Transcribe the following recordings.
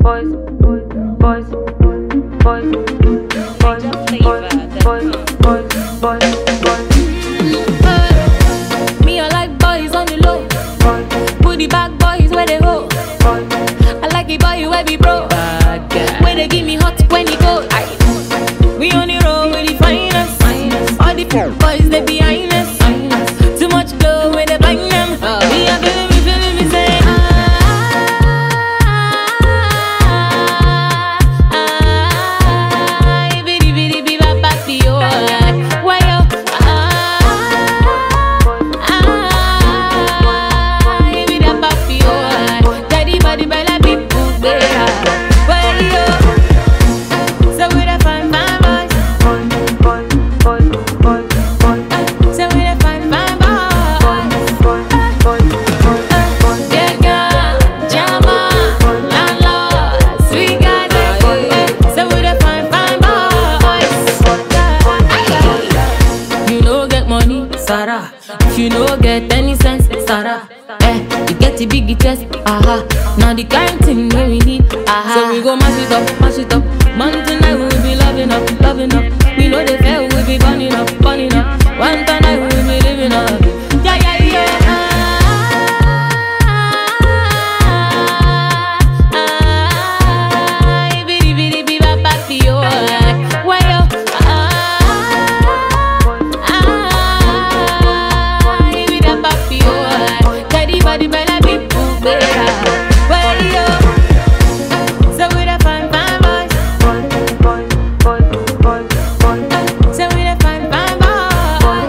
Me, I like boys on the low. Put the back boys where they go. I like the boy where be bro. Where they give me hot when he go. We on the road with the finest. All the boys they behind us. Too much glow when they blind them. Me a feeling me say bidi bidi bi ba ba bi yo. Why yo? Bidi ba ba bi yo. Daddy body bella big boob bear. Why yo? So we da fine fine boys. So we da fine fine boys. Yeah, girl, Jama, landlord, sweet guy, so we da fine fine boys. You no get money, Sarah. If you no get any sense, Sarah. You get the big chest, Now the kind thing that we need, So we go mash it up, mash it up. Man tonight we will be loving up, loving up. We know they fail, we be burning up, burning up. One tonight we will be living up. Yeah, yeah, yeah. Bidi bidi bi ba ba bi yo. Why yo? Bidi da ba bi yo. Daddy body bella big boob bear. Why yo? So we da fine fine boys. So we da fine fine boys.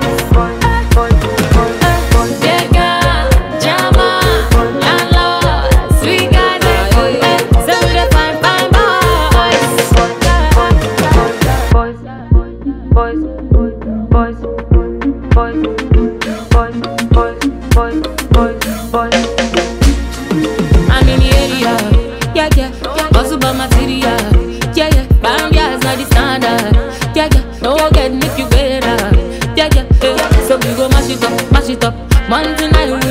Yeah, girl, Jama, landlord, sweet guy, so we da fine fine boys. I'm in the area, yeah, yeah. Hustle by material, yeah, yeah. Bambia's not the standard, yeah, yeah. No get make you better, yeah, yeah. So we go mash it up, mash it up. Man tonight we